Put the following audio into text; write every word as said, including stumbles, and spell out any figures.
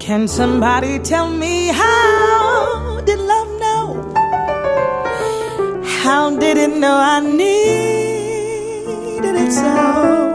Can somebody tell me how did love know? How did it know I needed it so?